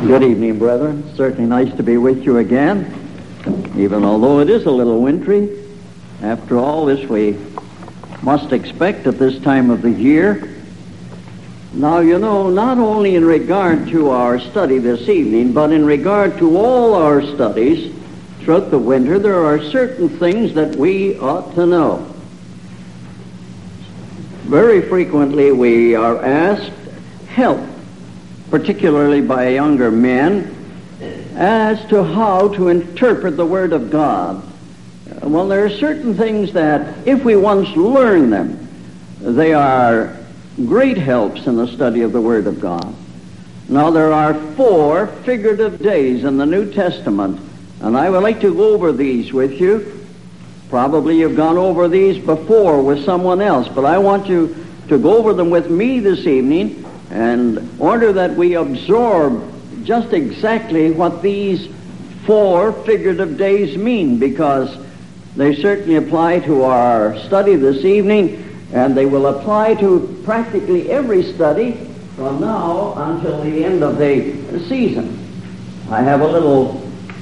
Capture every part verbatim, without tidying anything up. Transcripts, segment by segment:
Good evening, brethren. Certainly nice to be with you again, even although it is a little wintry. After all, this we must expect at this time of the year. Now, you know, not only in regard to our study this evening, but in regard to all our studies throughout the winter, there are certain things that we ought to know. Very frequently we are asked help, particularly by younger men, as to how to interpret the Word of God. Well, there are certain things that, if we once learn them, they are great helps in the study of the Word of God. Now, there are four figurative days in the New Testament, and I would like to go over these with you. Probably you've gone over these before with someone else, but I want you to go over them with me this evening in order that we absorb just exactly what these four figurative days mean, because they certainly apply to our study this evening, and they will apply to practically every study from now until the end of the season. I have a little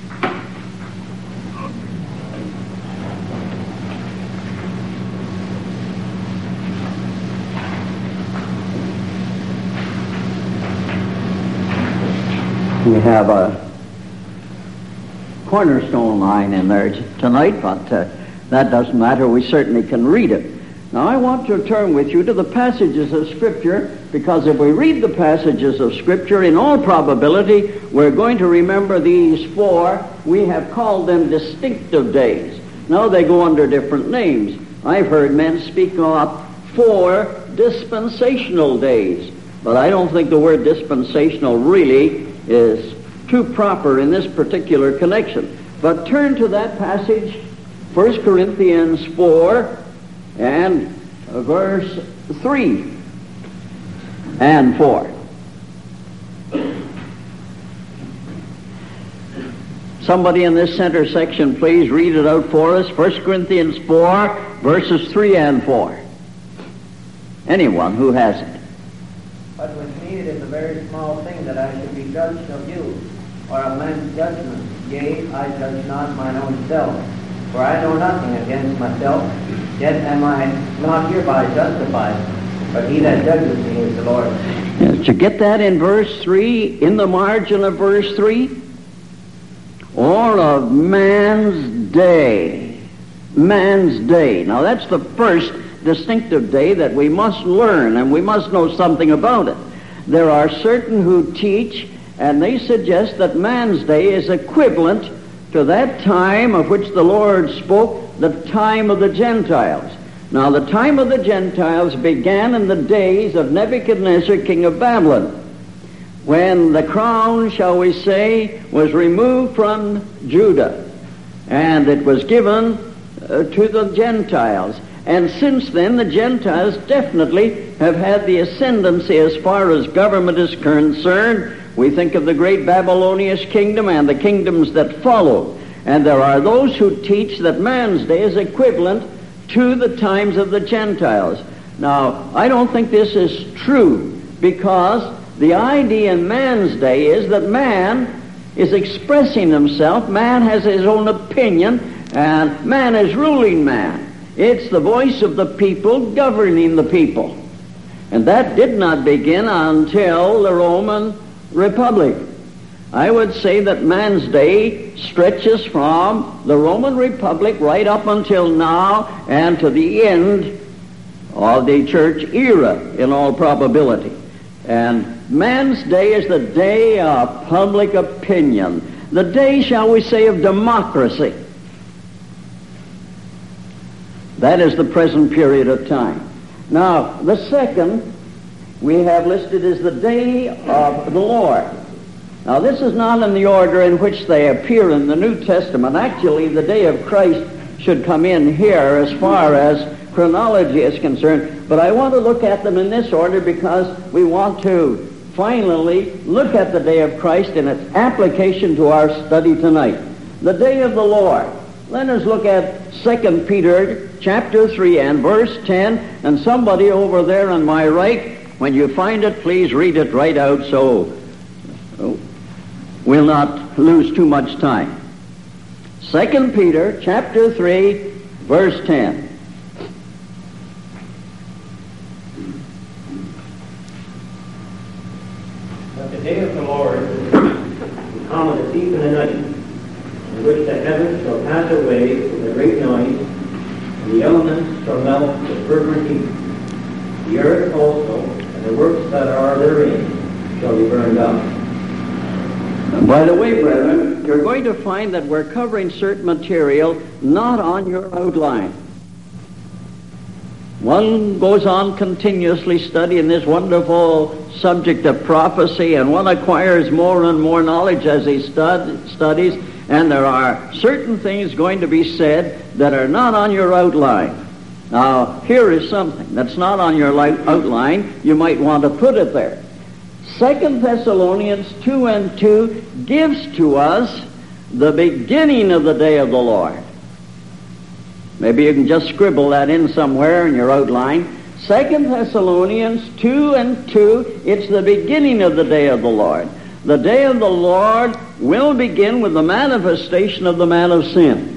We have a cornerstone line in there tonight, but uh, that doesn't matter. We certainly can read it. Now, I want to turn with you to the passages of Scripture, because if we read the passages of Scripture, in all probability, we're going to remember these four. We have called them distinctive days. Now, they go under different names. I've heard men speak of four dispensational days, but I don't think the word dispensational really is too proper in this particular connection. But turn to that passage, First Corinthians four and verse three and four. Somebody in this center section, please read it out for us. First Corinthians four, verses three and four. Anyone who has it. But with me it is a very small thing that I should be judged of you, or of man's judgment. Yea, I judge not mine own self, for I know nothing against myself, yet am I not hereby justified. But he that judges me is the Lord. Yes, did you get that in verse three, in the margin of verse three? Or of man's day. Man's day. Now that's the first distinctive day that we must learn, and we must know something about it. There are certain who teach, and they suggest that man's day is equivalent to that time of which the Lord spoke, the time of the Gentiles. Now, the time of the Gentiles began in the days of Nebuchadnezzar, king of Babylon, when the crown, shall we say, was removed from Judah, and it was given uh, to the Gentiles. And since then, the Gentiles definitely have had the ascendancy as far as government is concerned. We think of the great Babylonian kingdom and the kingdoms that followed. And there are those who teach that man's day is equivalent to the times of the Gentiles. Now, I don't think this is true, because the idea in man's day is that man is expressing himself, man has his own opinion, and man is ruling man. It's the voice of the people governing the people. And that did not begin until the Roman Republic. I would say that man's day stretches from the Roman Republic right up until now and to the end of the church era, in all probability. And man's day is the day of public opinion, the day, shall we say, of democracy. That is the present period of time. Now, the second we have listed is the day of the Lord. Now, this is not in the order in which they appear in the New Testament. Actually, the day of Christ should come in here as far as chronology is concerned. But I want to look at them in this order because we want to finally look at the day of Christ in its application to our study tonight. The day of the Lord. Let us look at Second Peter chapter three and verse ten, and somebody over there on my right, when you find it, please read it right out so we'll not lose too much time. Second Peter chapter three, verse ten. But the day of the Lord will come as a thief in the night, in which the heavens shall pass away with a great noise, and the elements shall melt with fervent heat. The earth also, and the works that are therein, shall be burned up. By the way, brethren, you're going to find that we're covering certain material not on your outline. One goes on continuously studying this wonderful subject of prophecy, and one acquires more and more knowledge as he stud- studies, and there are certain things going to be said that are not on your outline. Now, here is something that's not on your li- outline. You might want to put it there. Second Thessalonians two and two gives to us the beginning of the day of the Lord. Maybe you can just scribble that in somewhere in your outline. Second Thessalonians two and two, it's the beginning of the day of the Lord. The day of the Lord will begin with the manifestation of the man of sin.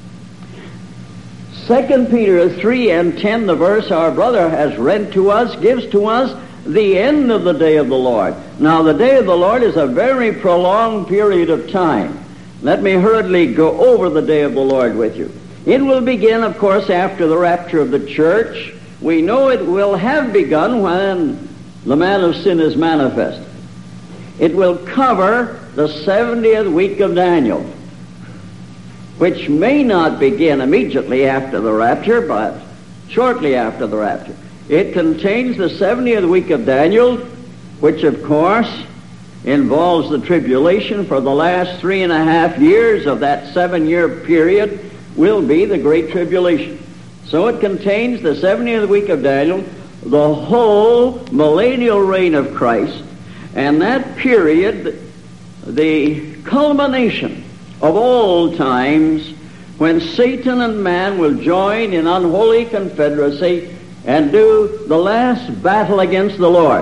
Second Peter three and ten, the verse our brother has read to us, gives to us the end of the day of the Lord. Now, the day of the Lord is a very prolonged period of time. Let me hurriedly go over the day of the Lord with you. It will begin, of course, after the rapture of the church. We know it will have begun when the man of sin is manifested. It will cover the seventieth week of Daniel, which may not begin immediately after the rapture, but shortly after the rapture. It contains the seventieth week of Daniel, which, of course, involves the tribulation for the last three and a half years of that seven-year period will be the Great Tribulation. So it contains the seventieth week of Daniel, the whole millennial reign of Christ, and that period, the culmination of all times, when Satan and man will join in unholy confederacy and do the last battle against the Lord.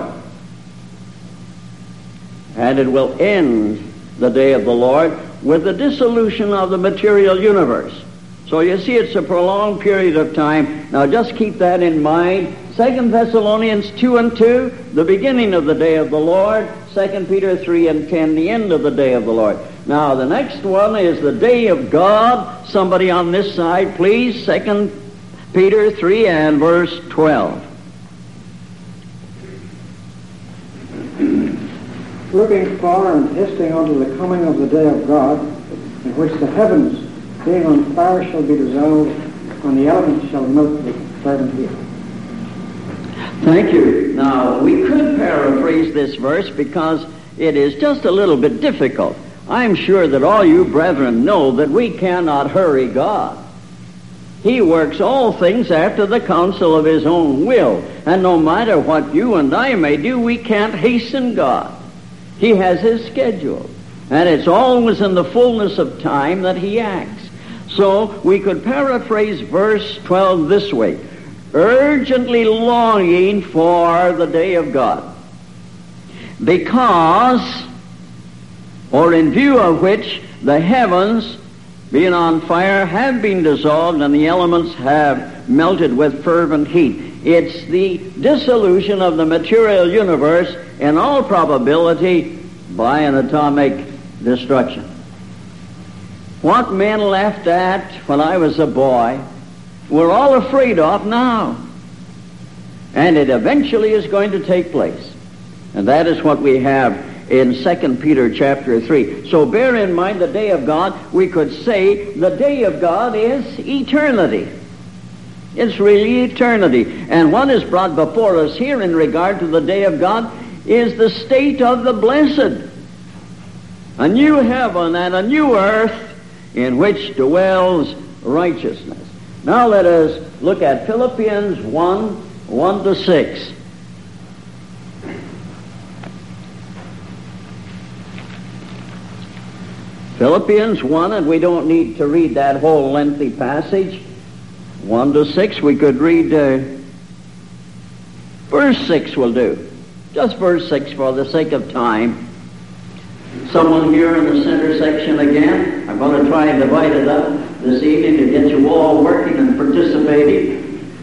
And it will end the day of the Lord with the dissolution of the material universe. So you see, it's a prolonged period of time. Now just keep that in mind. Second Thessalonians two and two, the beginning of the day of the Lord. Second Peter three and ten, the end of the day of the Lord. Now the next one is the day of God. Somebody on this side, please. Second Peter three and verse twelve. Looking for and testing unto the coming of the day of God, in which the heavens, being on fire, shall be dissolved, and the elements shall melt with fervent heat. Thank you. Now, we could paraphrase this verse because it is just a little bit difficult. I'm sure that all you brethren know that we cannot hurry God. He works all things after the counsel of his own will. And no matter what you and I may do, we can't hasten God. He has his schedule. And it's always in the fullness of time that he acts. So we could paraphrase verse twelve this way: urgently longing for the day of God, because, or in view of which, the heavens, being on fire, have been dissolved, and the elements have melted with fervent heat. It's the dissolution of the material universe, in all probability, by an atomic destruction. What men laughed at when I was a boy, we're all afraid of now. And it eventually is going to take place. And that is what we have in Second Peter chapter three. So bear in mind the day of God. We could say the day of God is eternity. It's really eternity. And what is brought before us here in regard to the day of God is the state of the blessed. A new heaven and a new earth in which dwells righteousness. Now let us look at Philippians one, one to six. Philippians one, and we don't need to read that whole lengthy passage. one to six, we could read uh, verse six will do. Just verse six for the sake of time. Someone here in the center section again. I'm going to try and divide it up this evening to get you all working and participating.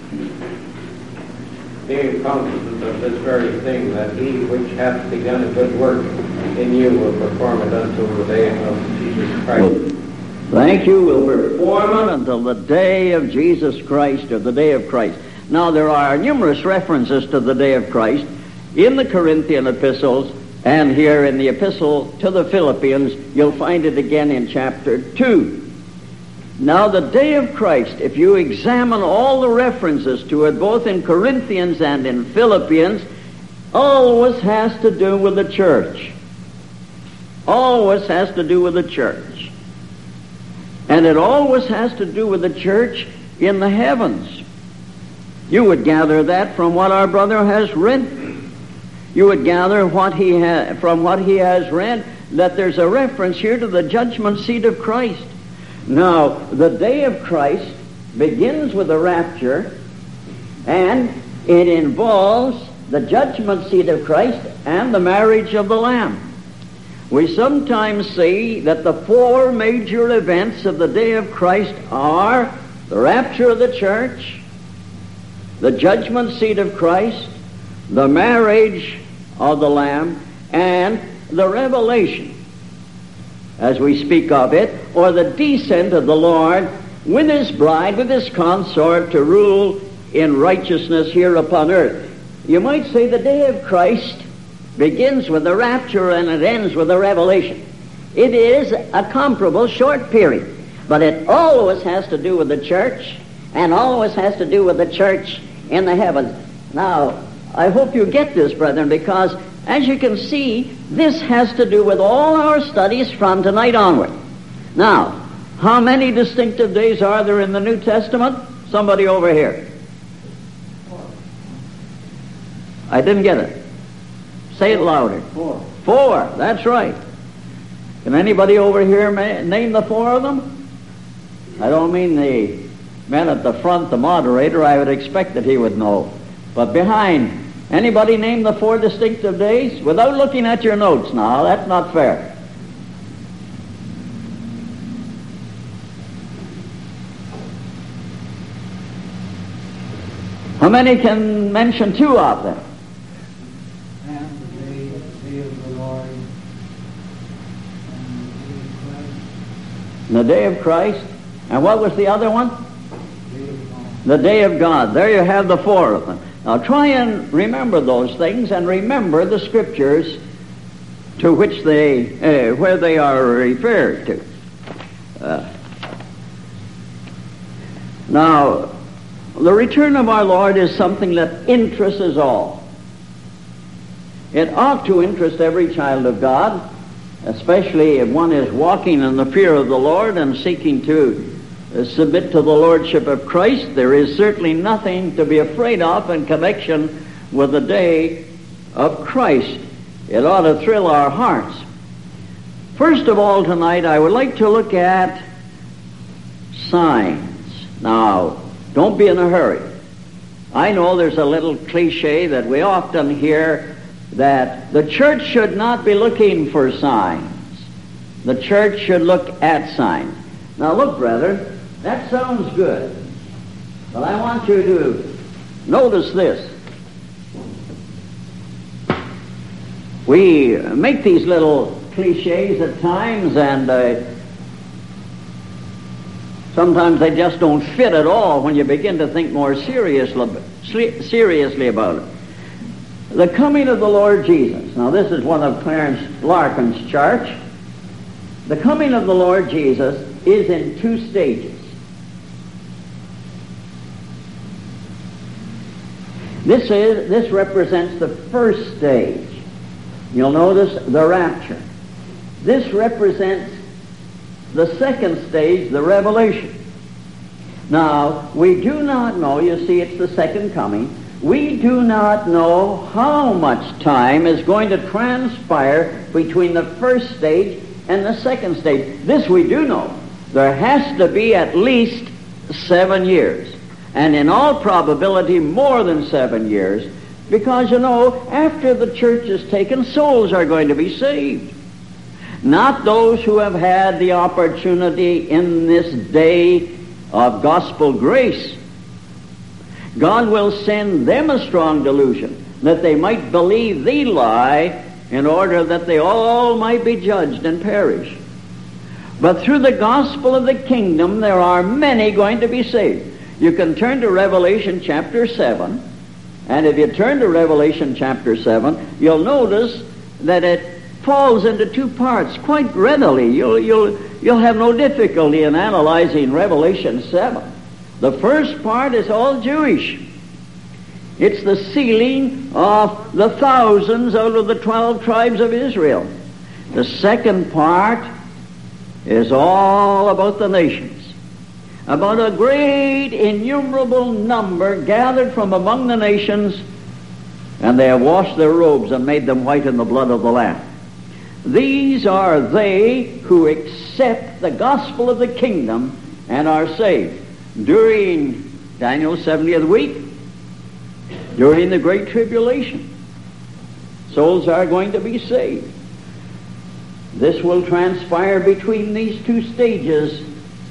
Being cognizant of this very thing, that he which hath begun a good work in you will perform it until the day of Jesus Christ. Thank you. We'll perform it until the day of Jesus Christ, or the day of Christ. Now, there are numerous references to the day of Christ in the Corinthian epistles, and here in the epistle to the Philippians. You'll find it again in chapter two. Now, the day of Christ, if you examine all the references to it, both in Corinthians and in Philippians, always has to do with the church. Always has to do with the church. And it always has to do with the church in the heavens. You would gather that from what our brother has read. You would gather what he ha- from what he has read, that there's a reference here to the judgment seat of Christ. Now, the day of Christ begins with the rapture, and it involves the judgment seat of Christ and the marriage of the Lamb. We sometimes see that the four major events of the day of Christ are the rapture of the church, the judgment seat of Christ, the marriage of the Lamb, and the revelation, as we speak of it, or the descent of the Lord with his bride, with his consort, to rule in righteousness here upon earth. You might say the day of Christ begins with the rapture and it ends with the revelation. It is a comparable short period, but it always has to do with the church, and always has to do with the church in the heavens. Now, I hope you get this, brethren, because as you can see, this has to do with all our studies from tonight onward. Now, how many distinctive days are there in the New Testament? Somebody over here. I didn't get it. Say it louder. Four. Four, that's right. Can anybody over here ma- name the four of them? I don't mean the man at the front, the moderator. I would expect that he would know. But behind, anybody name the four distinctive days? Without looking at your notes now, that's not fair. How many can mention two of them? And the day, the day of the Lord, and the day of Christ. The day of Christ. And what was the other one? The day of God. The day of God. There you have the four of them. Now try and remember those things, and remember the scriptures to which they, uh, where they are referred to. Uh, now, the return of our Lord is something that interests us all. It ought to interest every child of God, especially if one is walking in the fear of the Lord and seeking to uh, submit to the Lordship of Christ. There is certainly nothing to be afraid of in connection with the day of Christ. It ought to thrill our hearts. First of all, tonight I would like to look at signs. Now, don't be in a hurry. I know there's a little cliche that we often hear, that the church should not be looking for signs. The church should look at signs. Now look, brethren, that sounds good. But I want you to notice this. We make these little cliches at times, and uh, sometimes they just don't fit at all when you begin to think more seriously, seriously about it. The coming of the Lord Jesus. Now this is one of Clarence Larkin's charts. The coming of the Lord Jesus is in two stages. This is this represents the first stage. You'll notice the rapture. This represents the second stage, the revelation. Now, we do not know, you see, it's the second coming. We do not know how much time is going to transpire between the first stage and the second stage. This we do know. There has to be at least seven years. And in all probability, more than seven years. Because, you know, after the church is taken, souls are going to be saved. not those who have had the opportunity in this day of gospel grace. God will send them a strong delusion, that they might believe the lie, in order that they all might be judged and perish. But through the gospel of the kingdom, there are many going to be saved. You can turn to Revelation chapter seven, and if you turn to Revelation chapter seven, you'll notice that it falls into two parts quite readily. You'll, you'll, you'll have no difficulty in analyzing Revelation seven. The first part is all Jewish. It's the sealing of the thousands out of the twelve tribes of Israel. The second part is all about the nations, about a great innumerable number gathered from among the nations, and they have washed their robes and made them white in the blood of the Lamb. These are they who accept the gospel of the kingdom and are saved during Daniel's seventieth week, during the Great Tribulation. Souls are going to be saved. This will transpire between these two stages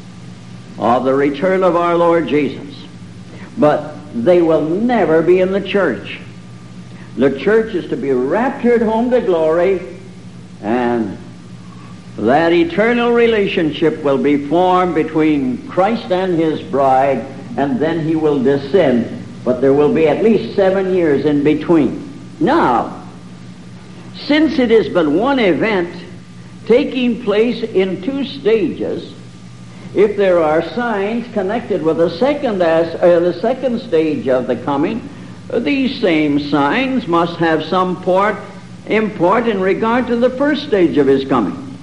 of the return of our Lord Jesus. But they will never be in the church. The church is to be raptured home to glory, and that eternal relationship will be formed between Christ and his bride, and then he will descend. But there will be at least seven years in between. Now, since it is but one event taking place in two stages, if there are signs connected with the second as, uh, the second stage of the coming, these same signs must have some port, import in regard to the first stage of his coming.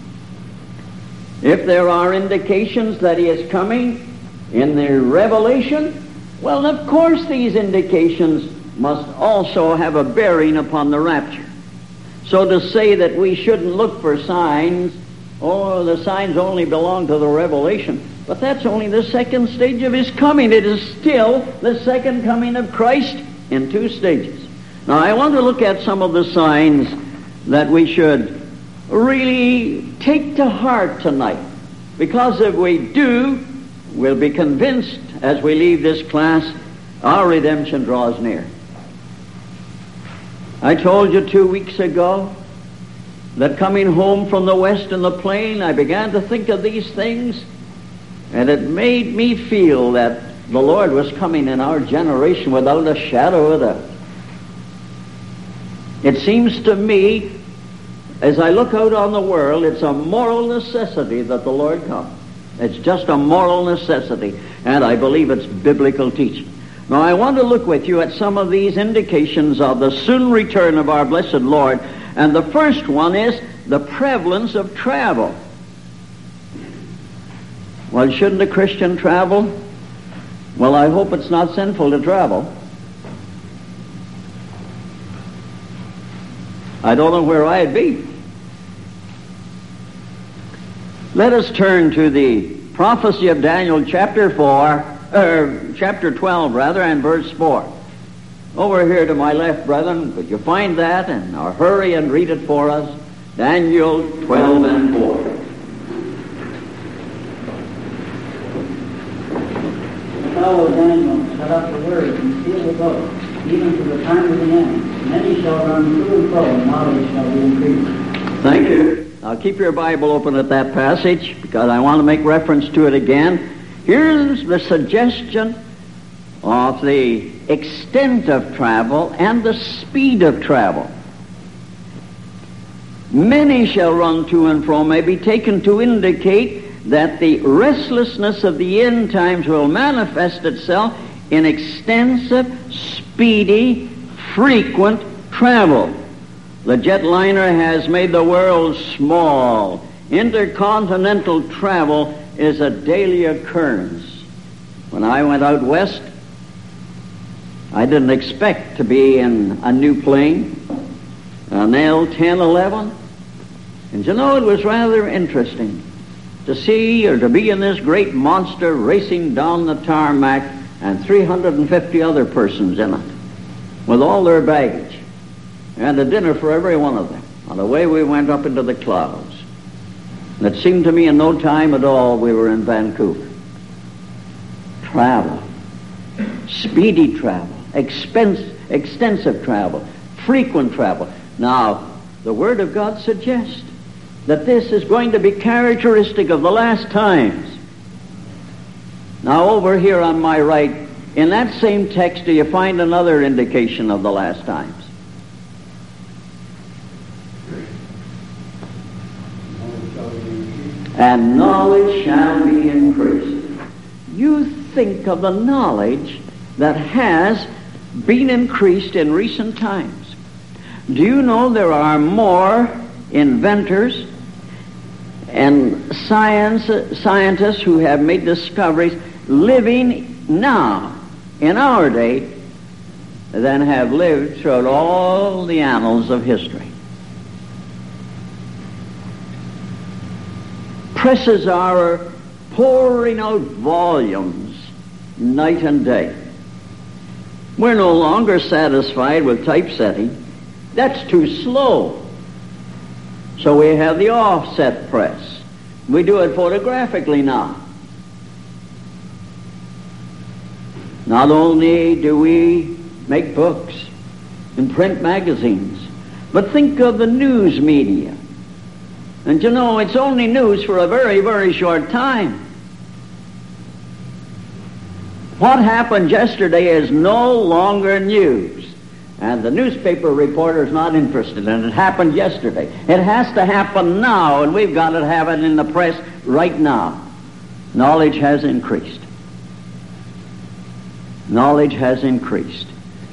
If there are indications that he is coming in the Revelation, well, of course these indications must also have a bearing upon the rapture. So to say that we shouldn't look for signs, oh, the signs only belong to the Revelation, but that's only the second stage of his coming. It is still the second coming of Christ in two stages. Now, I want to look at some of the signs that we should really take to heart tonight, because if we do, we'll be convinced as we leave this class, our redemption draws near. I told you two weeks ago that coming home from the west in the plain, I began to think of these things, and it made me feel that the Lord was coming in our generation without a shadow of a doubt. It seems to me, as I look out on the world, it's a moral necessity that the Lord come. It's just a moral necessity, and I believe it's biblical teaching. Now, I want to look with you at some of these indications of the soon return of our blessed Lord, and the first one is the prevalence of travel. Well, shouldn't a Christian travel? Well, I hope it's not sinful to travel. I don't know where I'd be. Let us turn to the prophecy of Daniel chapter four, or chapter twelve rather, and verse four. Over here to my left, brethren, could you find that and or hurry and read it for us? Daniel twelve and four. Thou, O Daniel, shut up the word and seal the book, even to the time of the end. Many shall run to and fro, and knowledge shall be increased. Thank you. Now keep your Bible open at that passage, because I want to make reference to it again. Here's the suggestion of the extent of travel and the speed of travel. Many shall run to and fro may be taken to indicate that the restlessness of the end times will manifest itself in extensive, speedy, frequent travel. The jetliner has made the world small. Intercontinental travel is a daily occurrence. When I went out west, I didn't expect to be in a new plane, an L ten eleven. And you know, it was rather interesting to see or to be in this great monster racing down the tarmac and three hundred fifty other persons in it with all their baggage and a dinner for every one of them. And away we went up into the clouds. It seemed to me in no time at all we were in Vancouver. Travel, speedy travel, expense, extensive travel, frequent travel. Now, the Word of God suggests that this is going to be characteristic of the last times. Now, over here on my right, in that same text, do you find another indication of the last times? And knowledge shall be increased. You think of the knowledge that has been increased in recent times. Do you know there are more inventors and science, scientists who have made discoveries living now, in our day, than have lived throughout all the annals of history? Presses are pouring out volumes night and day. We're no longer satisfied with typesetting. That's too slow. So we have the offset press. We do it photographically now. Not only do we make books and print magazines, but think of the news media. And you know, it's only news for a very, very short time. What happened yesterday is no longer news. And the newspaper reporter is not interested in it. It happened yesterday. It has to happen now, and we've got to have it in the press right now. Knowledge has increased. Knowledge has increased.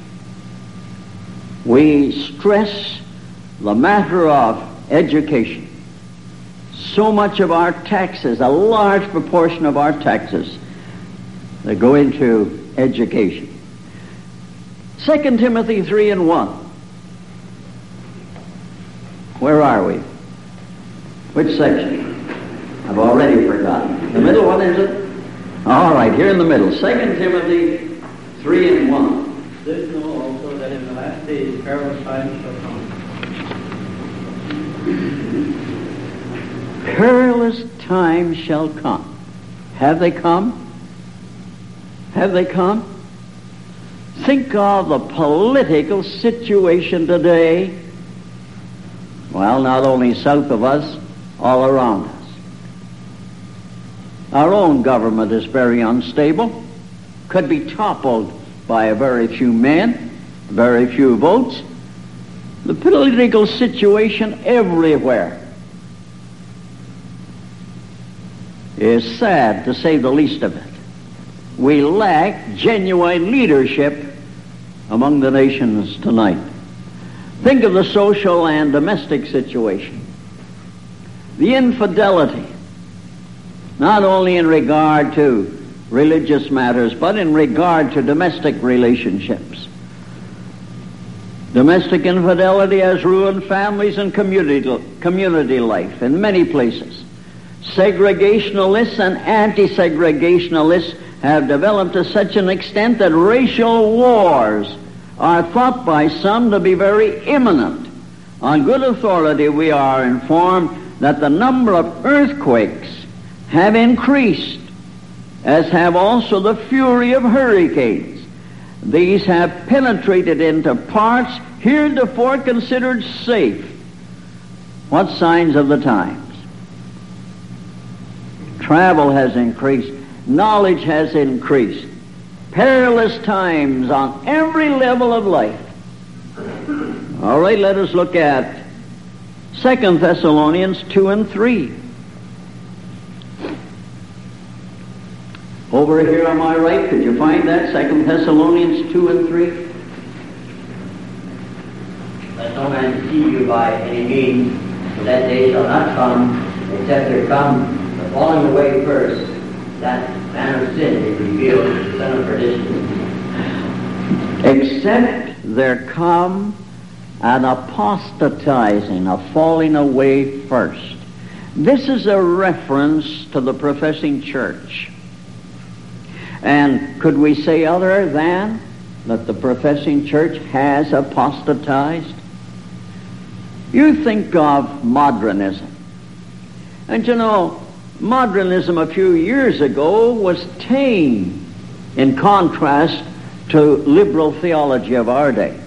We stress the matter of education. So much of our taxes, a large proportion of our taxes, they go into education. Second Timothy three and one. Where are we? Which section? I've already forgotten. The middle one, is it? All right, here in the middle. Second Timothy three and one. This know also that in the last days perilous times shall come. Perilous times shall come. Have they come? Have they come? Think of the political situation today. Well, not only south of us, all around us. Our own government is very unstable, could be toppled by a very few men, very few votes. The political situation everywhere is sad, to say the least of it. We lack genuine leadership among the nations tonight. Think of the social and domestic situation. The infidelity, not only in regard to religious matters, but in regard to domestic relationships. Domestic infidelity has ruined families and community, community life in many places. Segregationalists and anti-segregationalists have developed to such an extent that racial wars are thought by some to be very imminent. On good authority, we are informed that the number of earthquakes have increased, as have also the fury of hurricanes. These have penetrated into parts heretofore considered safe. What signs of the times? Travel has increased. Knowledge has increased. Perilous times on every level of life. All right, let us look at Second Thessalonians two and three. Over here on my right, could you find that? Second Thessalonians two and three. Let no man deceive you by any means, for that day shall not come, except there come the falling away first, that man of sin is revealed, the son of perdition. Except there come an apostatizing, a falling away first. This is a reference to the professing church. And could we say other than that the professing church has apostatized? You think of modernism. And you know, modernism a few years ago was tame in contrast to liberal theology of our day.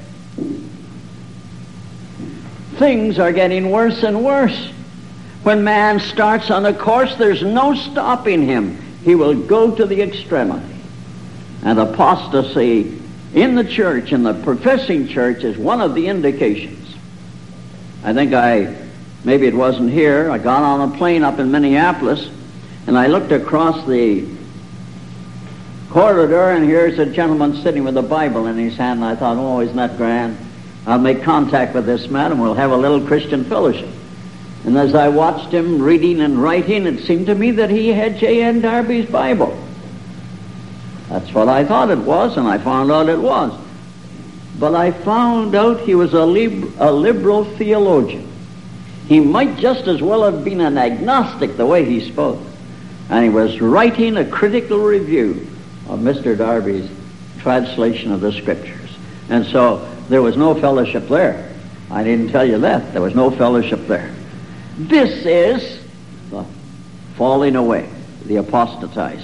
Things are getting worse and worse. When man starts on a course, there's no stopping him. He will go to the extremity. And apostasy in the church, in the professing church, is one of the indications. I think I, maybe it wasn't here, I got on a plane up in Minneapolis, and I looked across the corridor, and here's a gentleman sitting with a Bible in his hand, and I thought, oh, isn't that grand? I'll make contact with this man, and we'll have a little Christian fellowship. And as I watched him reading and writing, it seemed to me that he had J N Darby's Bible. That's what I thought it was, and I found out it was. But I found out he was a, lib- a liberal theologian. He might just as well have been an agnostic the way he spoke. And he was writing a critical review of Mister Darby's translation of the Scriptures. And so there was no fellowship there. I didn't tell you that. There was no fellowship there. This is the falling away, the apostatizing.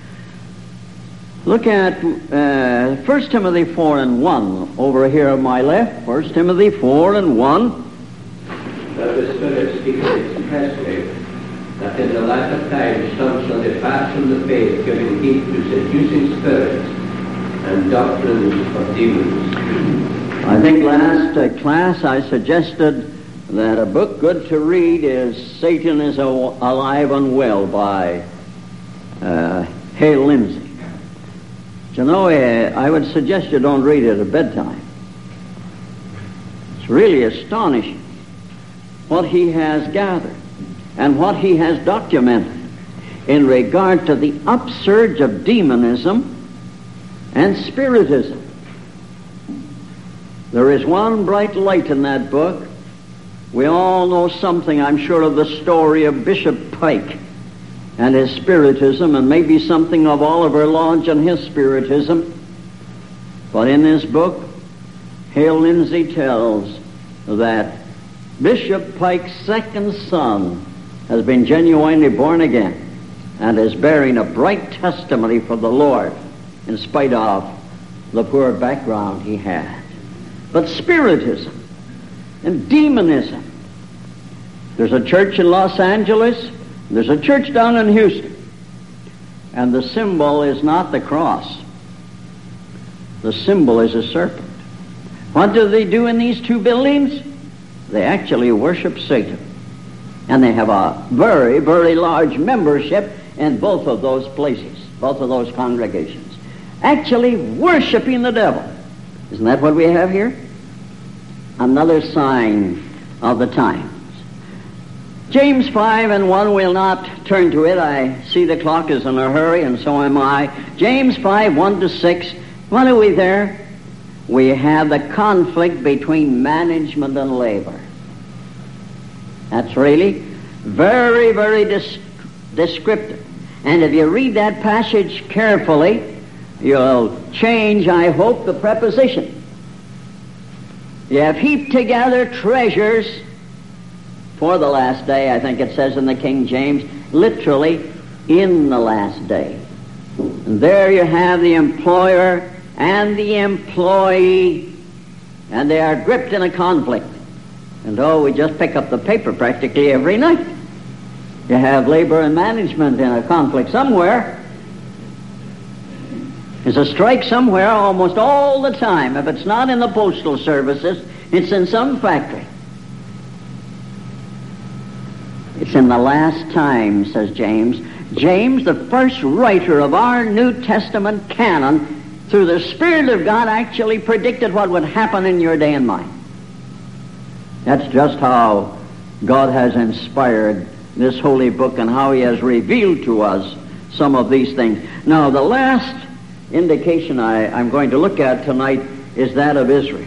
Look at uh, First Timothy four and one over here on my left. First Timothy four and one. That the Spirit speaks expressly that in the latter times some shall depart from the faith, giving heed to seducing spirits and doctrines of demons. I think last uh, class I suggested that a book good to read is Satan is a- Alive and Well by uh, Hale Lindsey. You know, uh, I would suggest you don't read it at bedtime. It's really astonishing what he has gathered and what he has documented in regard to the upsurge of demonism and spiritism. There is one bright light in that book. We all know something, I'm sure, of the story of Bishop Pike and his spiritism, and maybe something of Oliver Lodge and his spiritism. But in this book, Hale Lindsey tells that Bishop Pike's second son has been genuinely born again and is bearing a bright testimony for the Lord in spite of the poor background he had. But spiritism and demonism. There's a church in Los Angeles, there's a church down in Houston, and the symbol is not the cross. The symbol is a serpent. What do they do in these two buildings? They actually worship Satan. And they have a very, very large membership in both of those places, both of those congregations. Actually worshiping the devil. Isn't that what we have here? Another sign of the times. James five and one, we'll not turn to it. I see the clock is in a hurry, and so am I. James five, one to six. What are we there? We have the conflict between management and labor. That's really very, very dis- descriptive. And if you read that passage carefully, you'll change, I hope, the preposition. You have heaped together treasures for the last day, I think it says in the King James, literally in the last day. And there you have the employer and the employee, and they are gripped in a conflict. And oh, we just pick up the paper practically every night. You have labor and management in a conflict somewhere. There's a strike somewhere almost all the time. If it's not in the postal services, it's in some factory. It's in the last time, says James. James, the first writer of our New Testament canon, through the Spirit of God, actually predicted what would happen in your day and mine. That's just how God has inspired this holy book and how he has revealed to us some of these things. Now, the last indication I, I'm going to look at tonight is that of Israel.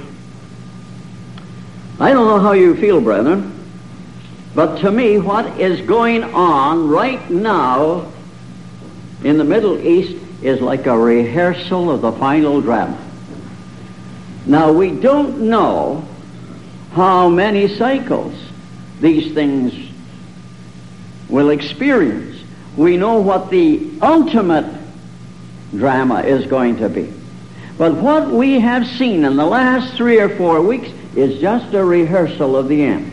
I don't know how you feel, brethren, but to me, what is going on right now in the Middle East is like a rehearsal of the final drama. Now, we don't know how many cycles these things will experience. We know what the ultimate drama is going to be. But what we have seen in the last three or four weeks is just a rehearsal of the end.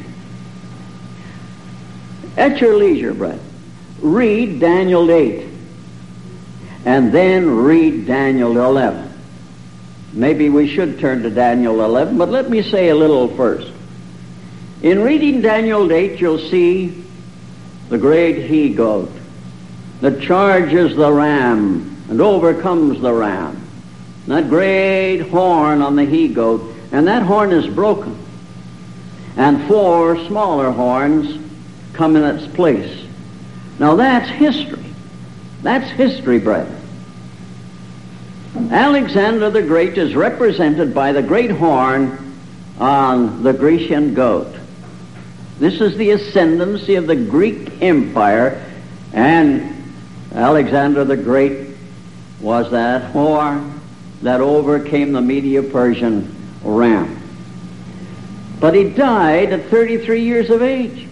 At your leisure, brethren, read Daniel eight, and then read Daniel eleven. Maybe we should turn to Daniel eleven, but let me say a little first. In reading Daniel eight, you'll see the great he-goat that charges the ram and overcomes the ram. That great horn on the he-goat, and that horn is broken. And four smaller horns come in its place. Now that's history. That's history, brethren. Alexander the Great is represented by the great horn on the Grecian goat. This is the ascendancy of the Greek Empire, and Alexander the Great was that horn that overcame the Medo-Persian ram. But he died at thirty-three years of age.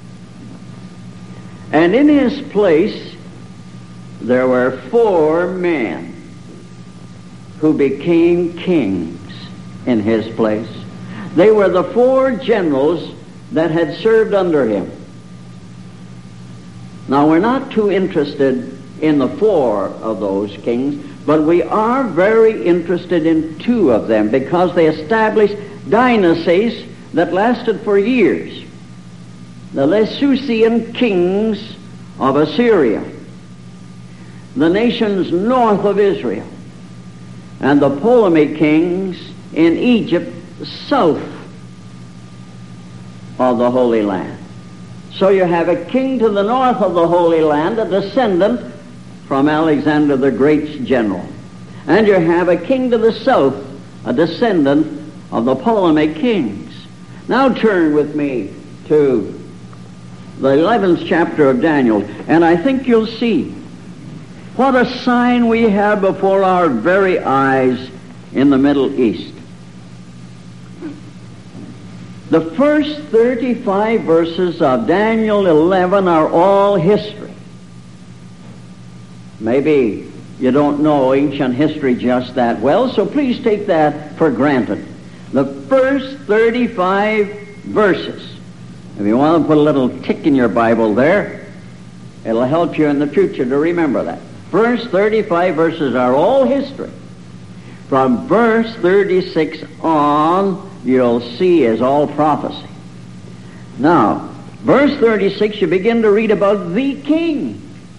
And in his place, there were four men who became kings in his place. They were the four generals that had served under him. Now, we're not too interested in the four of those kings, but we are very interested in two of them because they established dynasties that lasted for years. The Lesusian kings of Assyria, the nations north of Israel, and the Ptolemy kings in Egypt south of the Holy Land. So you have a king to the north of the Holy Land, a descendant from Alexander the Great's general. And you have a king to the south, a descendant of the Ptolemy kings. Now turn with me to the eleventh chapter of Daniel, and I think you'll see what a sign we have before our very eyes in the Middle East. The first thirty-five verses of Daniel eleven are all history. Maybe you don't know ancient history just that well, so please take that for granted. The first thirty-five verses. If you want to put a little tick in your Bible there, it'll help you in the future to remember that. First thirty-five verses are all history. From verse thirty-six on, you'll see is all prophecy. Now, verse thirty-six, you begin to read about the king.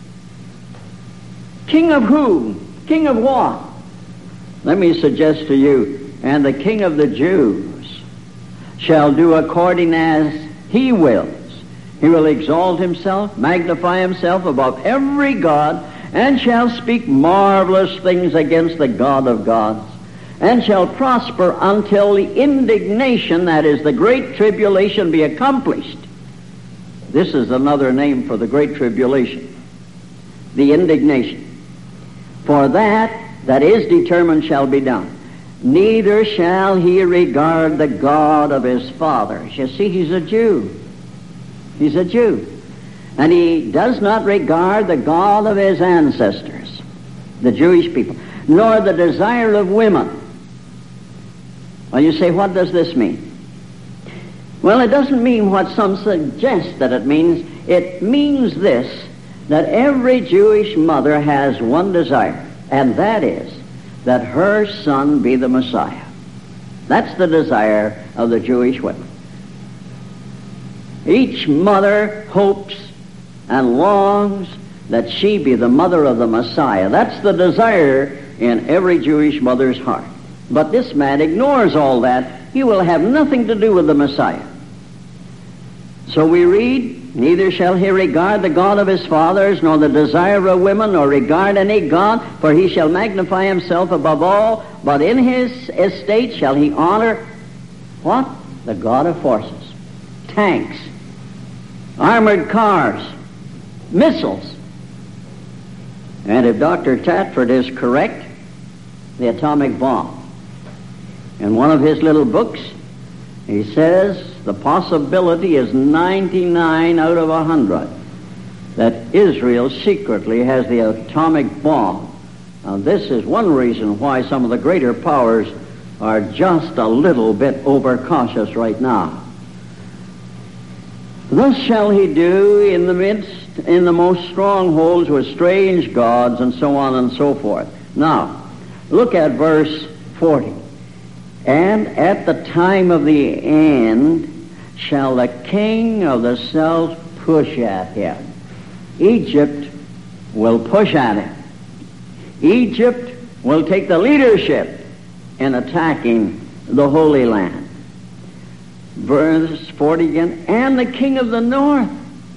King of who? King of what? Let me suggest to you, and the King of the Jews shall do according as he wills. He will exalt himself, magnify himself above every god, and shall speak marvelous things against the God of gods, and shall prosper until the indignation, that is, the great tribulation, be accomplished. This is another name for the great tribulation. The indignation. For that that is determined shall be done. Neither shall he regard the God of his fathers. You see, he's a Jew. He's a Jew. And he does not regard the God of his ancestors, the Jewish people, nor the desire of women. Well, you say, what does this mean? Well, it doesn't mean what some suggest that it means. It means this, that every Jewish mother has one desire, and that is that her son be the Messiah. That's the desire of the Jewish women. Each mother hopes and longs that she be the mother of the Messiah. That's the desire in every Jewish mother's heart. But this man ignores all that. He will have nothing to do with the Messiah. So we read, neither shall he regard the God of his fathers, nor the desire of women, nor regard any God, for he shall magnify himself above all, but in his estate shall he honor, what? The God of forces. Tanks, armored cars, missiles. And if Doctor Tatford is correct, the atomic bomb. In one of his little books, he says the possibility is ninety-nine out of one hundred that Israel secretly has the atomic bomb. Now, this is one reason why some of the greater powers are just a little bit overcautious right now. Thus shall he do in the midst, in the most strongholds with strange gods, and so on and so forth. Now, look at verse forty. And at the time of the end shall the king of the south push at him. Egypt will push at him. Egypt will take the leadership in attacking the Holy Land. Verse forty again, and the king of the north,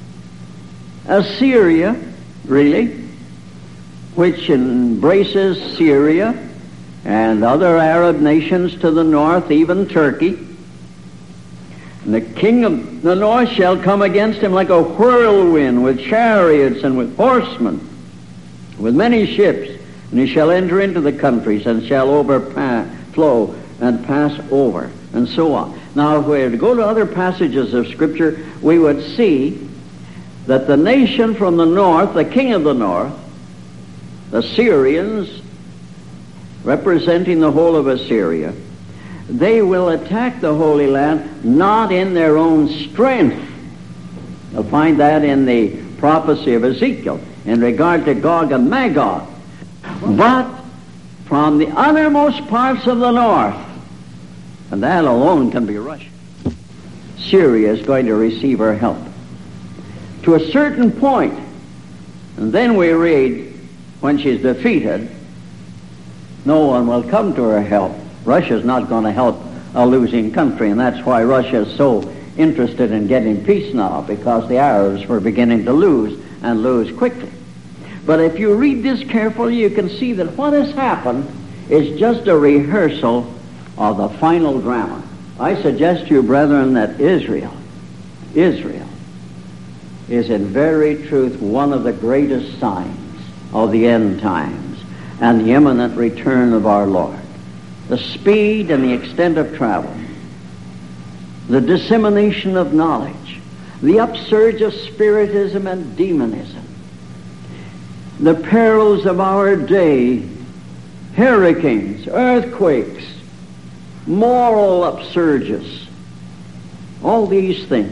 Assyria, really, which embraces Syria and other Arab nations to the north, even Turkey. And the king of the north shall come against him like a whirlwind, with chariots and with horsemen, with many ships. And he shall enter into the countries and shall overflow and pass over, and so on. Now, if we were to go to other passages of Scripture, we would see that the nation from the north, the king of the north, the Syrians, representing the whole of Assyria, they will attack the Holy Land not in their own strength. You'll find that in the prophecy of Ezekiel in regard to Gog and Magog, but from the uttermost parts of the north, and that alone can be Russia. Syria is going to receive her help to a certain point, and then we read, when she's defeated, no one will come to her help. Russia's not going to help a losing country, and that's why Russia is so interested in getting peace now, because the Arabs were beginning to lose, and lose quickly. But if you read this carefully, you can see that what has happened is just a rehearsal of the final drama. I suggest to you, brethren, that Israel, Israel, is in very truth one of the greatest signs of the end times and the imminent return of our Lord. The speed and the extent of travel, the dissemination of knowledge, the upsurge of spiritism and demonism, the perils of our day, hurricanes, earthquakes, moral upsurges, all these things,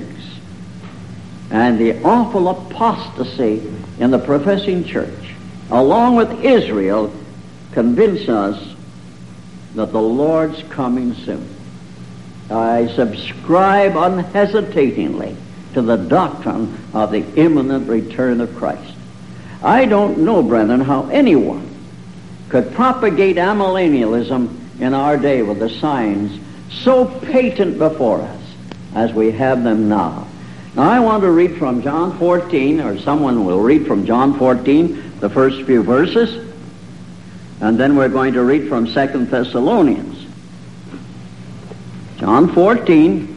and the awful apostasy in the professing church, along with Israel, convince us that the Lord's coming soon. I subscribe unhesitatingly to the doctrine of the imminent return of Christ. I don't know, brethren, how anyone could propagate amillennialism in our day with the signs so patent before us as we have them now. Now, I want to read from John fourteen, or someone will read from John fourteen, the first few verses, and then we're going to read from Second Thessalonians. John fourteen.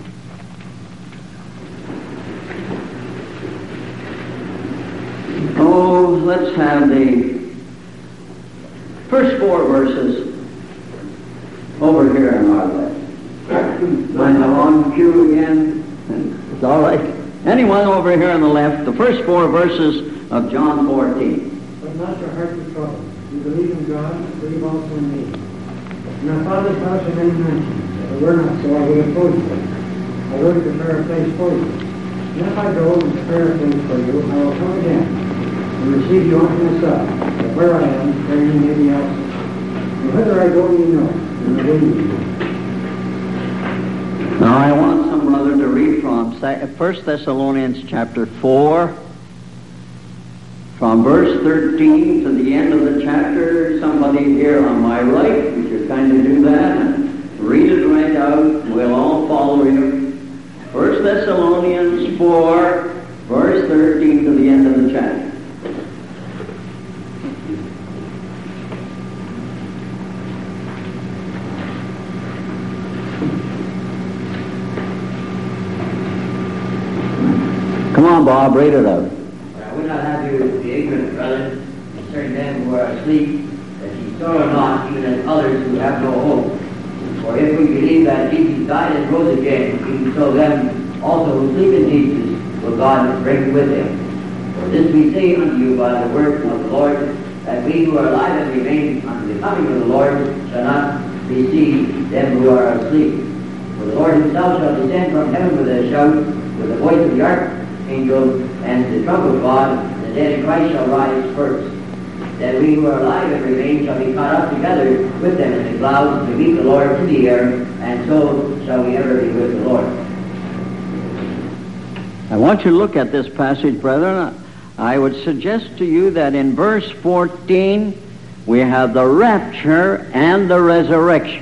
Oh, let's have the first four verses over here on our left. I'm on cue again. It's all right. Anyone over here on the left, the first four verses of John fourteen. But not your heart be troubled. You believe in God, believe also in me. In my Father's house are many mansions. If it were not so, I would have told you. I go to prepare a place for you. And if I go and prepare a place for you, I will come again and receive you unto myself, that where I am, there you may be also. And whither I go, you know, and the way you know. Now I want some brother to read from First Thessalonians chapter four, from verse thirteen to the end of the chapter. Somebody here on my right, would you kindly do that and read it right out? We'll all follow you. First Thessalonians four, verse thirteen to the end of the chapter. Come on, Bob, read it out. I would not have you be ignorant, brethren, concerning them who are asleep, that ye sorrow not, even as others who have no hope. For if we believe that Jesus died and rose again, even so them also who sleep in Jesus will God bring with him. For this we say unto you by the word of the Lord, that we who are alive and remain unto the coming of the Lord shall not precede them who are asleep. For the Lord himself shall descend from heaven with a shout, with the voice of the archangel, and the trump of God, and the dead in Christ shall rise first. That we who are alive and remain shall be caught up together with them in the clouds to meet the Lord to the air, and so shall we ever be with the Lord. I want you to look at this passage, brethren. I would suggest to you that in verse fourteen we have the rapture and the resurrection.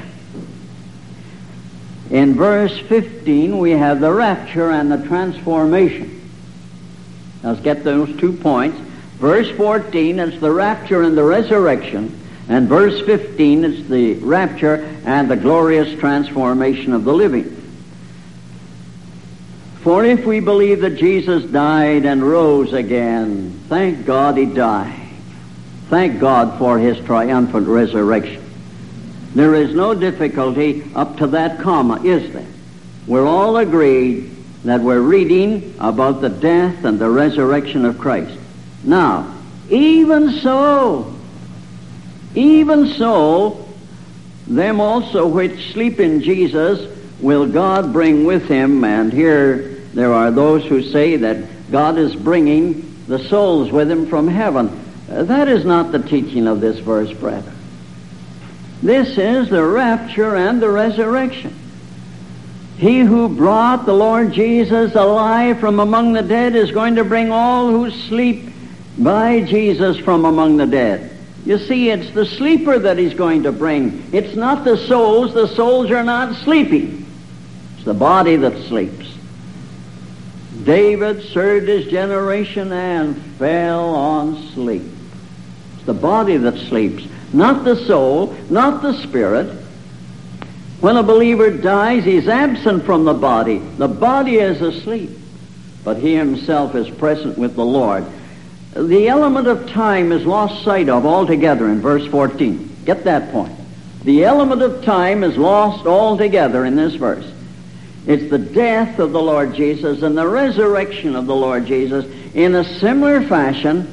In verse fifteen we have the rapture and the transformation. Let's get those two points. Verse fourteen is the rapture and the resurrection, and verse fifteen is the rapture and the glorious transformation of the living. For if we believe that Jesus died and rose again, thank God he died. Thank God for his triumphant resurrection. There is no difficulty up to that comma, is there? We're all agreed that we're reading about the death and the resurrection of Christ. Now, even so, even so, them also which sleep in Jesus will God bring with him. And here there are those who say that God is bringing the souls with him from heaven. Uh, that is not the teaching of this verse, brethren. This is the rapture and the resurrection. He who brought the Lord Jesus alive from among the dead is going to bring all who sleep by Jesus from among the dead. You see, it's the sleeper that he's going to bring. It's not the souls. The souls are not sleeping. It's the body that sleeps. David served his generation and fell on sleep. It's the body that sleeps, not the soul, not the spirit. When a believer dies, he's absent from the body. The body is asleep, but he himself is present with the Lord. The element of time is lost sight of altogether in verse fourteen. Get that point. The element of time is lost altogether in this verse. It's the death of the Lord Jesus and the resurrection of the Lord Jesus. In a similar fashion,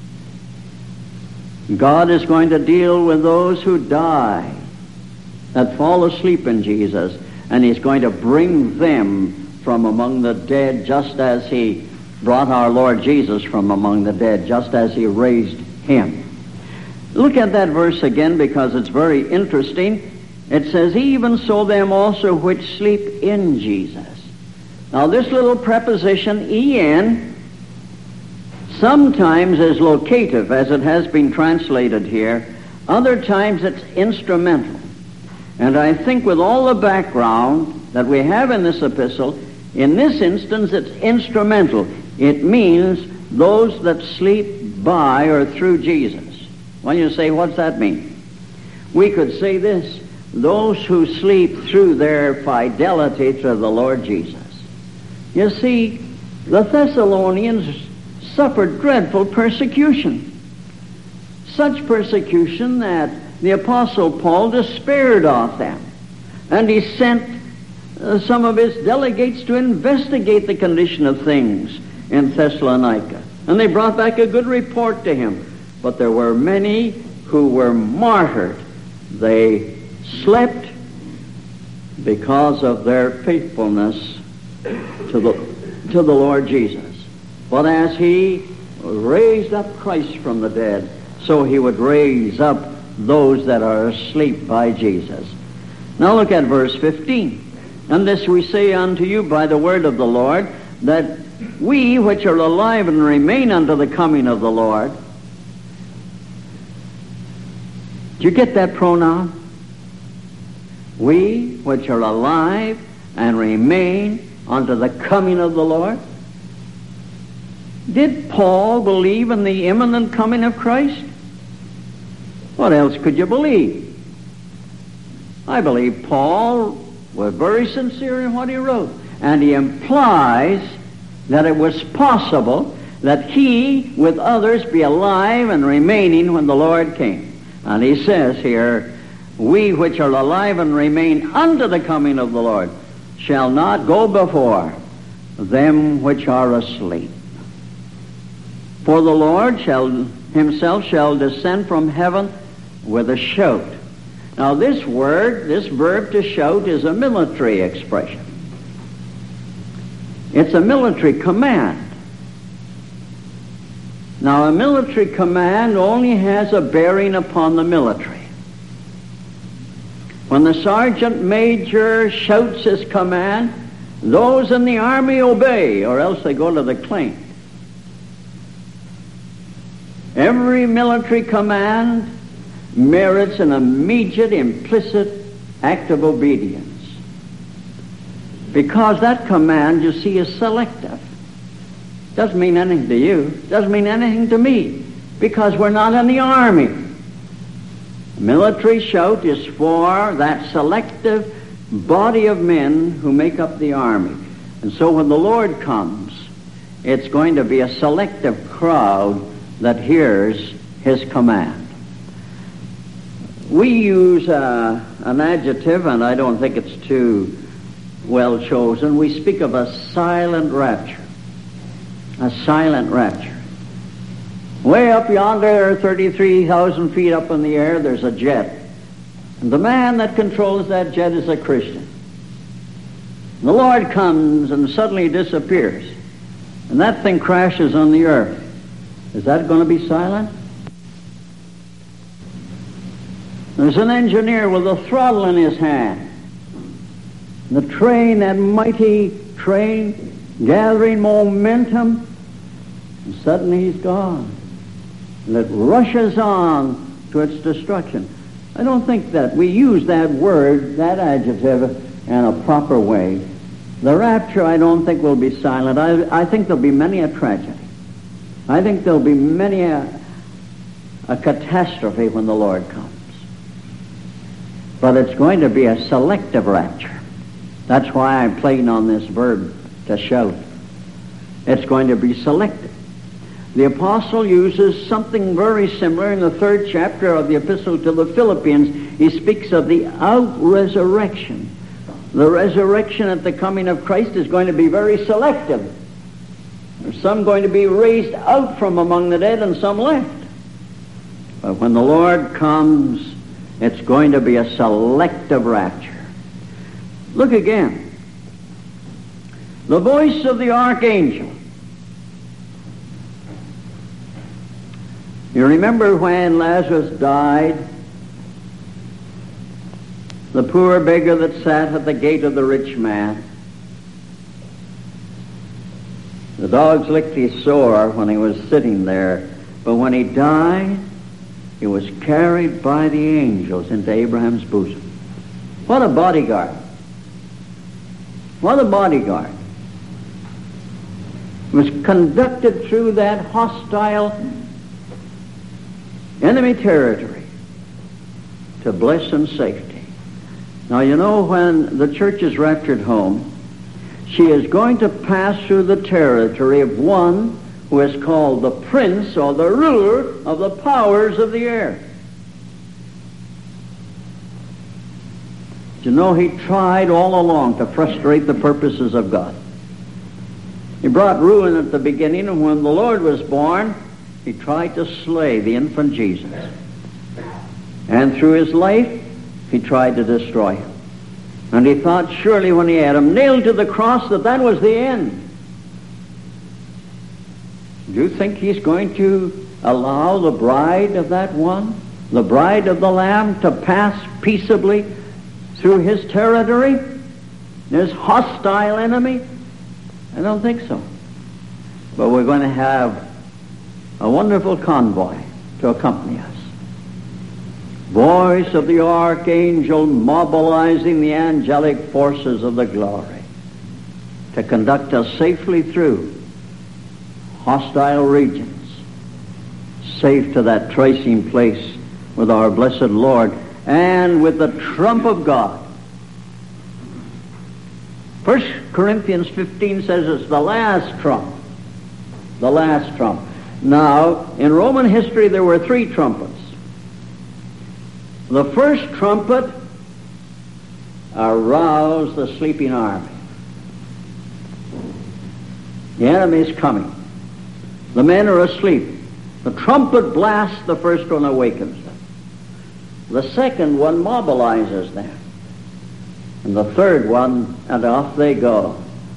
God is going to deal with those who die, that fall asleep in Jesus, and he's going to bring them from among the dead, just as he brought our Lord Jesus from among the dead, just as he raised him. Look at that verse again, because it's very interesting. It says, even so them also which sleep in Jesus. Now this little preposition, en, sometimes is locative, as it has been translated here. Other times it's instrumental. And I think with all the background that we have in this epistle, in this instance it's instrumental. It means those that sleep by or through Jesus. When you say, what's that mean? We could say this: those who sleep through their fidelity to the Lord Jesus. You see, the Thessalonians suffered dreadful persecution. Such persecution that the Apostle Paul despaired of them. And he sent uh, some of his delegates to investigate the condition of things in Thessalonica. And they brought back a good report to him. But there were many who were martyred. They slept because of their faithfulness to the, to the Lord Jesus. But as he raised up Christ from the dead, so he would raise up those that are asleep by Jesus. Now look at verse fifteen. And this we say unto you by the word of the Lord, that we which are alive and remain unto the coming of the Lord. Do you get that pronoun? We which are alive and remain unto the coming of the Lord. Did Paul believe in the imminent coming of Christ? What else could you believe? I believe Paul was very sincere in what he wrote. And he implies that it was possible that he, with others, be alive and remaining when the Lord came. And he says here, we which are alive and remain unto the coming of the Lord shall not go before them which are asleep. For the Lord shall himself shall descend from heaven with a shout. Now this word, this verb to shout, is a military expression. It's a military command. Now a military command only has a bearing upon the military. When the sergeant major shouts his command, those in the army obey, or else they go to the clink. Every military command merits an immediate, implicit act of obedience. Because that command, you see, is selective. Doesn't mean anything to you. Doesn't mean anything to me. Because we're not in the army. Military shout is for that selective body of men who make up the army. And so when the Lord comes, it's going to be a selective crowd that hears his command. We use uh, an adjective, and I don't think it's too well chosen. We speak of a silent rapture. A silent rapture. Way up yonder, thirty-three thousand feet up in the air, there's a jet. And the man that controls that jet is a Christian. The Lord comes and suddenly disappears. And that thing crashes on the earth. Is that going to be silent? There's an engineer with a throttle in his hand. The train, that mighty train, gathering momentum, and suddenly he's gone. And it rushes on to its destruction. I don't think that we use that word, that adjective, in a proper way. The rapture, I don't think, will be silent. I, I think there'll be many a tragedy. I think there'll be many a, a catastrophe when the Lord comes. But it's going to be a selective rapture. That's why I'm playing on this verb, to shout. It's going to be selective. The apostle uses something very similar in the third chapter of the epistle to the Philippians. He speaks of the out-resurrection. The resurrection at the coming of Christ is going to be very selective. There's some going to be raised out from among the dead and some left. But when the Lord comes, it's going to be a selective rapture. Look again. The voice of the archangel. You remember when Lazarus died, the poor beggar that sat at the gate of the rich man. The dogs licked his sore when he was sitting there, but when he died, he was carried by the angels into Abraham's bosom. What a bodyguard. What a bodyguard. He was conducted through that hostile enemy territory to bliss and safety. Now, you know, when the church is raptured home, she is going to pass through the territory of one who is called the prince or the ruler of the powers of the air. You know, he tried all along to frustrate the purposes of God. He brought ruin at the beginning, and when the Lord was born, he tried to slay the infant Jesus. And through his life, he tried to destroy him. And he thought surely when he had him nailed to the cross that that was the end. Do you think he's going to allow the bride of that one, the bride of the Lamb, to pass peaceably through his territory, his hostile enemy? I don't think so. But we're going to have a wonderful convoy to accompany us. Voice of the archangel mobilizing the angelic forces of the glory to conduct us safely through hostile regions, safe to that tracing place with our blessed Lord, and with the trump of God. First Corinthians fifteen says it's the last trump. The last trump. Now, in Roman history, there were three trumpets. The first trumpet aroused the sleeping army. The enemy is coming. The men are asleep. The trumpet blast, the first one awakens them. The second one mobilizes them. And the third one, and off they go.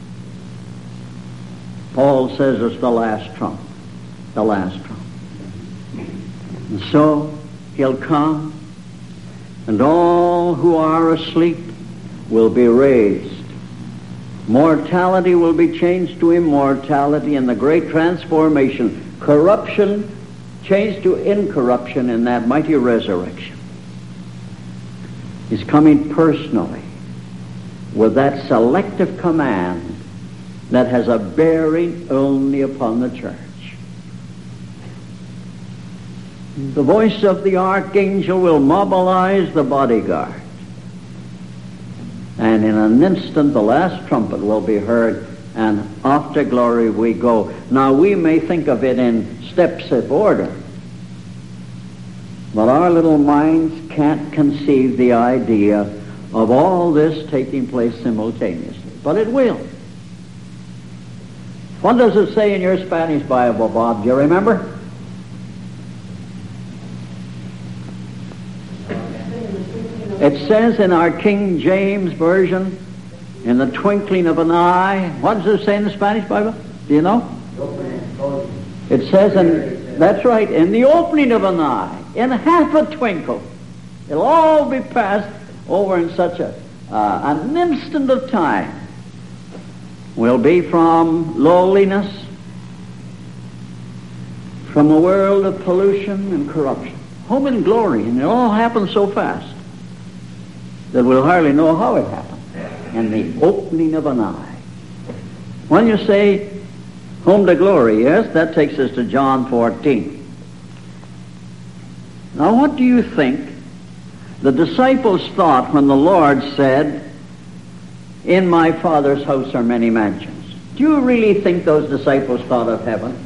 Paul says it's the last trump. The last trump. And so he'll come, and all who are asleep will be raised. Mortality will be changed to immortality in the great transformation. Corruption changed to incorruption in that mighty resurrection. He's coming personally with that selective command that has a bearing only upon the church. The voice of the archangel will mobilize the bodyguard. And in an instant the last trumpet will be heard, and off to glory we go. Now we may think of it in steps of order, but our little minds can't conceive the idea of all this taking place simultaneously. But it will. What does it say in your Spanish Bible, Bob? Do you remember? It says in our King James Version, in the twinkling of an eye. What does it say in the Spanish Bible? Do you know? It says, in, that's right, in the opening of an eye, in half a twinkle. It'll all be passed over in such a uh, an instant of time. We'll be from lowliness, from a world of pollution and corruption, home in glory, and it all happens so fast that we'll hardly know how it happened. In the opening of an eye. When you say home to glory, yes, that takes us to John fourteen. Now what do you think the disciples thought when the Lord said, in my Father's house are many mansions? Do you really think those disciples thought of heaven?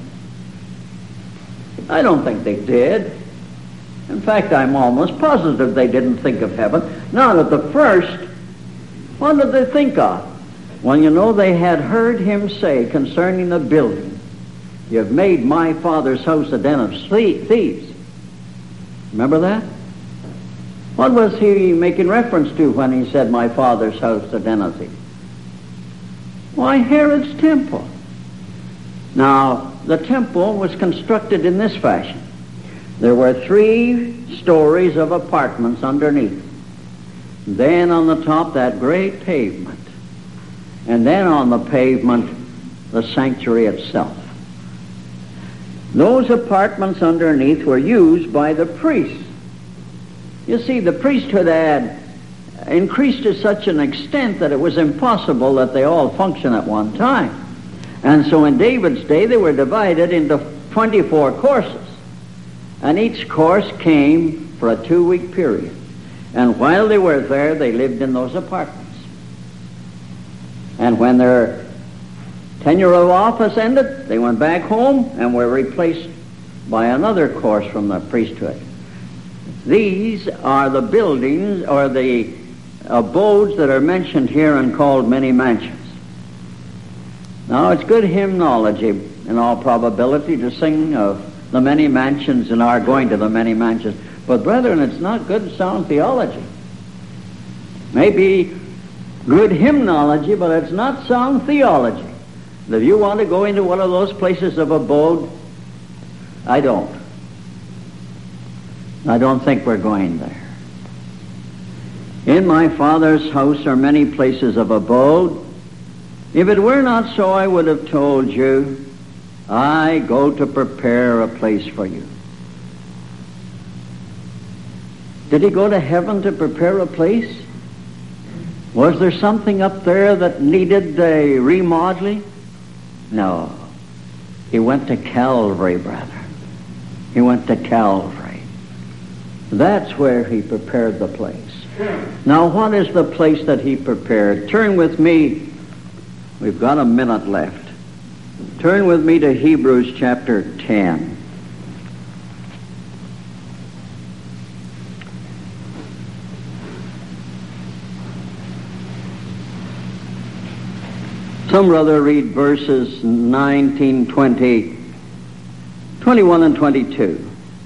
I don't think they did. In fact, I'm almost positive they didn't think of heaven. Not at the first. What did they think of? Well, you know, they had heard him say concerning the building, you've made my Father's house a den of thieves. Remember that? What was he making reference to when he said my Father's house a den of thieves? Why, Herod's temple. Now, the temple was constructed in this fashion. There were three stories of apartments underneath. Then on the top, that great pavement. And then on the pavement, the sanctuary itself. Those apartments underneath were used by the priests. You see, the priesthood had increased to such an extent that it was impossible that they all function at one time. And so in David's day, they were divided into twenty-four courses. And each course came for a two-week period. And while they were there, they lived in those apartments. And when their tenure of office ended, they went back home and were replaced by another course from the priesthood. These are the buildings or the abodes that are mentioned here and called many mansions. Now, it's good hymnology, in all probability, to sing of the many mansions and our going to the many mansions. But brethren, it's not good sound theology. Maybe good hymnology, but it's not sound theology. If you want to go into one of those places of abode, I don't. I don't think we're going there. In my Father's house are many places of abode. If it were not so, I would have told you, I go to prepare a place for you. Did he go to heaven to prepare a place? Was there something up there that needed a remodeling? No. He went to Calvary, brother. He went to Calvary. That's where he prepared the place. Now, what is the place that he prepared? Turn with me. We've got a minute left. Turn with me to Hebrews chapter ten. Some rather read verses nineteen, twenty, twenty-one and twenty-two.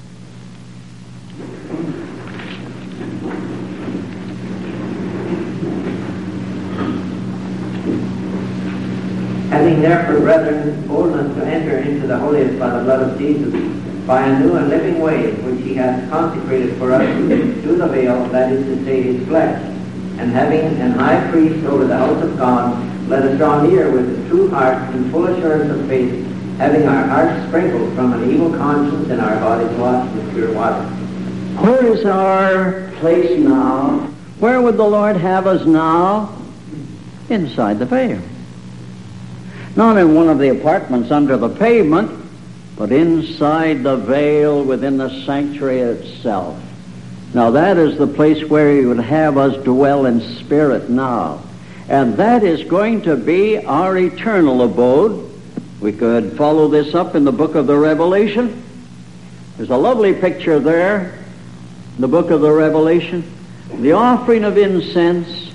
Having therefore, brethren, boldness to enter into the holiest by the blood of Jesus, by a new and living way, which he hath consecrated for us through the veil, that is to say, his flesh. And having an high priest over the house of God, let us draw near with a true heart and full assurance of faith, having our hearts sprinkled from an evil conscience and our bodies washed with pure water. Where is our place now? Where would the Lord have us now? Inside the veil. Not in one of the apartments under the pavement, but inside the veil within the sanctuary itself. Now that is the place where he would have us dwell in spirit now. And that is going to be our eternal abode. We could follow this up in the book of the Revelation. There's a lovely picture there in the book of the Revelation. The offering of incense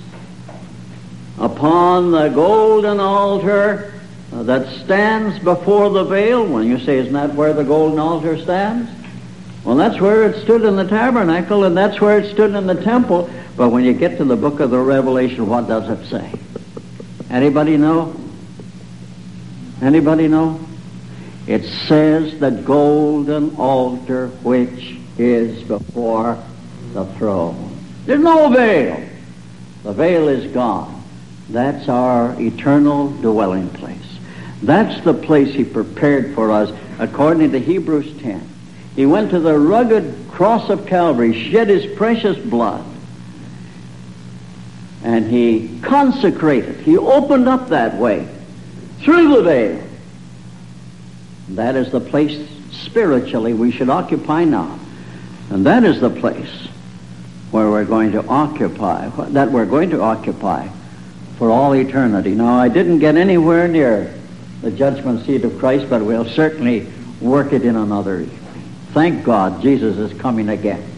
upon the golden altar uh, that stands before the veil. When you say, isn't that where the golden altar stands? Well, that's where it stood in the tabernacle, and that's where it stood in the temple. But when you get to the book of the Revelation, what does it say? Anybody know? Anybody know? It says the golden altar which is before the throne. There's no veil. The veil is gone. That's our eternal dwelling place. That's the place he prepared for us according to Hebrews ten. He went to the rugged cross of Calvary, shed his precious blood, and he consecrated. He opened up that way through the veil. That is the place spiritually we should occupy now. And that is the place where we're going to occupy, that we're going to occupy for all eternity. Now, I didn't get anywhere near the judgment seat of Christ, but we'll certainly work it in another evening. Thank God Jesus is coming again.